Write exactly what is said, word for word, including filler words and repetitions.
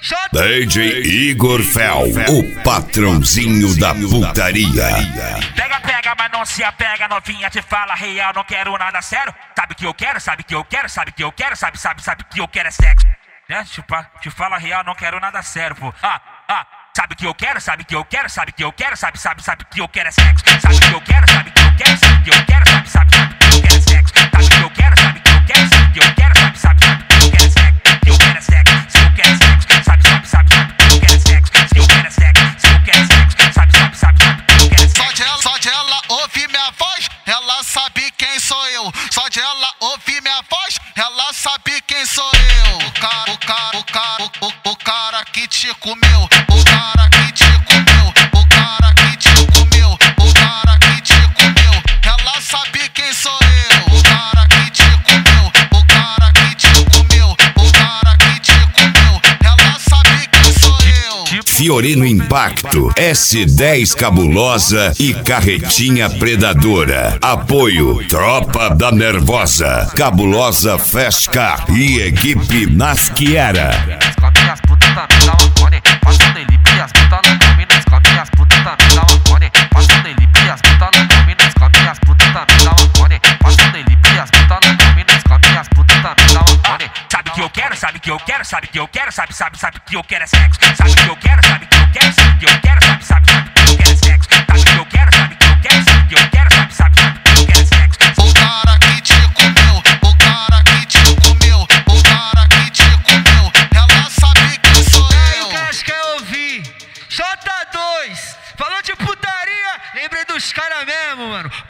D J Igor Fel, o patrãozinho da putaria. Pega, pega, mas não se apega, novinha te fala real, não quero nada sério. Sabe que eu quero, sabe que eu quero, sabe que eu quero, sabe, sabe, sabe que eu quero é sexo. Né? Te, te fala real, não quero nada sério, pô. Ah, ah, sabe que eu quero, sabe que eu quero, sabe que eu quero, sabe, sabe, sabe que eu quero é sexo. Sabe que eu quero, sabe que eu quero, sabe que eu quero, sabe, sabe, sabe que eu quero é sexo. Sabe que eu quero, sabe que eu quero, sabe que eu quero, sabe, sabe, sabe que eu quero é sexo. Que eu quero é sexo, se eu quero é sexo, sabe, sabe, sabe, sabe que eu quero é sexo. Se eu quero é sexo, se eu quero é sexo, sabe, sabe, sabe, sabe que eu quero é sexo. Só de ela, só de ela ouvir minha voz, ela sabe quem sou eu. Só de ela ouvir minha voz, ela sabe quem sou eu. O cara, o cara, o cara, o, o, o cara que te comeu, o cara que te comeu, o cara que te comeu, o cara que te comeu, ela sabe quem sou eu. O cara que te comeu, o cara que te comeu, o cara que te comeu, ela sabe quem sou eu. Fiorino Impacto, S dez Cabulosa e Carretinha Predadora. Apoio Tropa da Nervosa, Cabulosa Fast Car e equipe Nasquiera. As putas também dá uma cone, passa delipe e as putas não comem, nós come as putas também dá uma cone, passa delipe e as putas não comem, nós come as putas também dá uma cone, passa delipe e as putas não comem, nós come as putas também dá uma cone. Sabe que eu quero, sabe que eu quero, sabe que eu quero, sabe, sabe, sabe que eu quero é sexo. Sabe que eu quero, sabe que eu quero, sabe que eu quero, sabe, sabe, sabe que eu quero é sexo. Sabe que eu quero, sabe que eu quero, sabe que eu quero, sabe, sabe, sabe que eu quero é sexo. O cara que te comeu, o cara que te comeu, o cara que te comeu, ela sabe quem sou eu. O que quer ouvir? J dois, falou de putaria, lembrei dos caras mesmo, mano.